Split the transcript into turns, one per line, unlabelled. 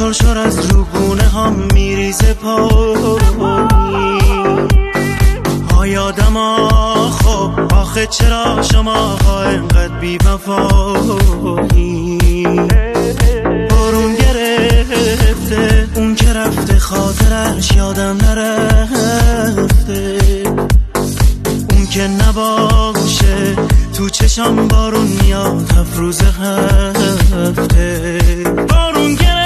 شرشر از روگونه هم میریزه پایی. یادم خب آخه چرا شما اینقدر بی وفایی. بارون گرفته اون که رفته خاطرش یادم نرفته. اون که نباشه تو چشم بارون میاد 7 روز هفته. بارون گرفته